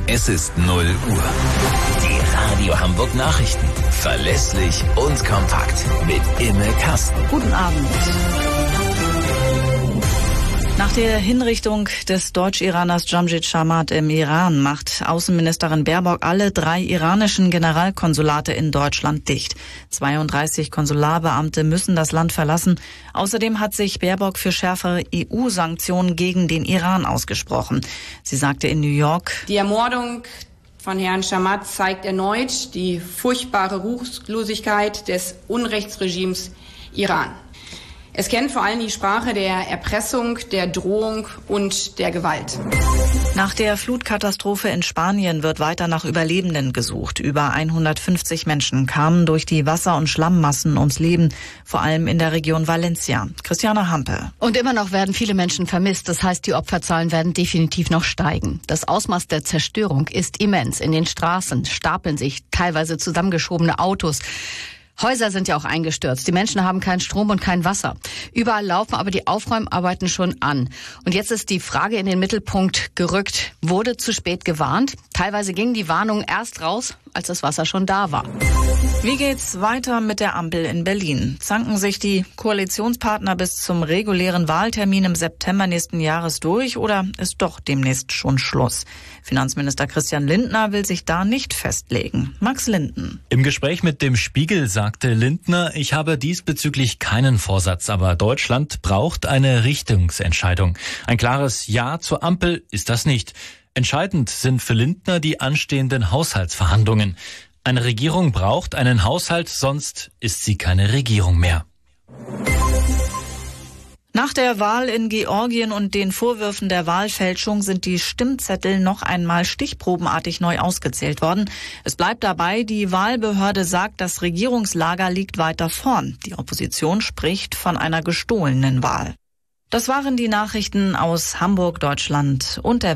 Es ist 0 Uhr. Die Radio Hamburg Nachrichten. Verlässlich und kompakt. Mit Imme Kasten. Guten Abend. Nach der Hinrichtung des Deutsch-Iraners Jamshid Shamat im Iran macht Außenministerin Baerbock alle 3 iranischen Generalkonsulate in Deutschland dicht. 32 Konsularbeamte müssen das Land verlassen. Außerdem hat sich Baerbock für schärfere EU-Sanktionen gegen den Iran ausgesprochen. Sie sagte in New York: Die Ermordung von Herrn Shamat zeigt erneut die furchtbare Ruchlosigkeit des Unrechtsregimes Iran. Es kennt vor allem die Sprache der Erpressung, der Drohung und der Gewalt. Nach der Flutkatastrophe in Spanien wird weiter nach Überlebenden gesucht. Über 150 Menschen kamen durch die Wasser- und Schlammmassen ums Leben, vor allem in der Region Valencia. Christiane Hampe. Und immer noch werden viele Menschen vermisst. Das heißt, die Opferzahlen werden definitiv noch steigen. Das Ausmaß der Zerstörung ist immens. In den Straßen stapeln sich teilweise zusammengeschobene Autos. Häuser sind ja auch eingestürzt. Die Menschen haben keinen Strom und kein Wasser. Überall laufen aber die Aufräumarbeiten schon an. Und jetzt ist die Frage in den Mittelpunkt gerückt: Wurde zu spät gewarnt? Teilweise gingen die Warnungen erst raus, als das Wasser schon da war. Wie geht's weiter mit der Ampel in Berlin? Zanken sich die Koalitionspartner bis zum regulären Wahltermin im September nächsten Jahres durch oder ist doch demnächst schon Schluss? Finanzminister Christian Lindner will sich da nicht festlegen. Max Linden. Im Gespräch mit dem Spiegel sagte Lindner: Ich habe diesbezüglich keinen Vorsatz, aber Deutschland braucht eine Richtungsentscheidung. Ein klares Ja zur Ampel ist das nicht. Entscheidend sind für Lindner die anstehenden Haushaltsverhandlungen. Eine Regierung braucht einen Haushalt, sonst ist sie keine Regierung mehr. Nach der Wahl in Georgien und den Vorwürfen der Wahlfälschung sind die Stimmzettel noch einmal stichprobenartig neu ausgezählt worden. Es bleibt dabei, die Wahlbehörde sagt, das Regierungslager liegt weiter vorn. Die Opposition spricht von einer gestohlenen Wahl. Das waren die Nachrichten aus Hamburg, Deutschland und der